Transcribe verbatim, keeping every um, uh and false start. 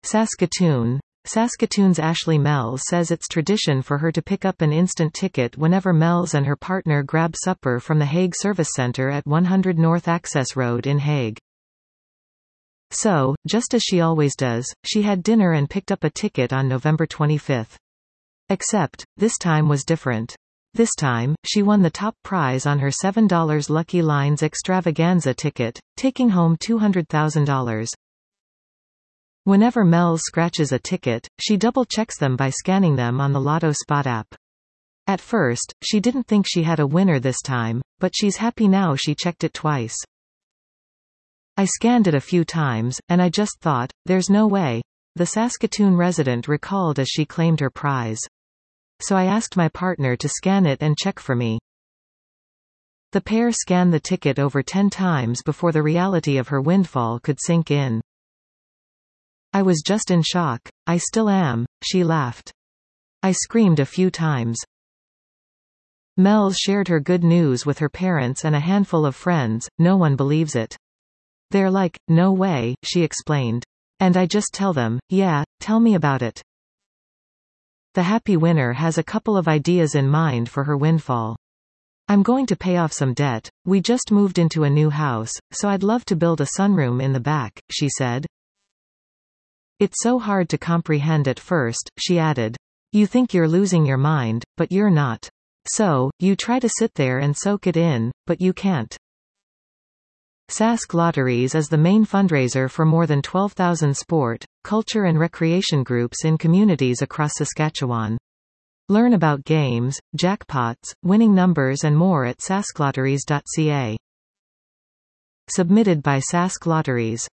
Saskatoon. Saskatoon's Ashley Mells says it's tradition for her to pick up an instant ticket whenever Mells and her partner grab supper from the Hague Service Centre at one hundred North Access Road in Hague. So, just as she always does, she had dinner and picked up a ticket on November twenty-fifth. Except, this time was different. This time, she won the top prize on her seven dollar Lucky Lines Extravaganza ticket, taking home two hundred thousand dollars. Whenever Mells scratches a ticket, she double-checks them by scanning them on the Lotto Spot app. At first, she didn't think she had a winner this time, but she's happy now she checked it twice. I scanned it a few times, and I just thought, there's no way, the Saskatoon resident recalled as she claimed her prize. So I asked my partner to scan it and check for me. The pair scanned the ticket over ten times before the reality of her windfall could sink in. I was just in shock. I still am, she laughed. I screamed a few times. Mells shared her good news with her parents and a handful of friends. No one believes it. They're like, no way, she explained. And I just tell them, yeah, tell me about it. The happy winner has a couple of ideas in mind for her windfall. I'm going to pay off some debt. We just moved into a new house, so I'd love to build a sunroom in the back, she said. It's so hard to comprehend at first, she added. You think you're losing your mind, but you're not. So, you try to sit there and soak it in, but you can't. Sask Lotteries is the main fundraiser for more than twelve thousand sport, culture and recreation groups in communities across Saskatchewan. Learn about games, jackpots, winning numbers and more at sask lotteries dot c a. Submitted by Sask Lotteries.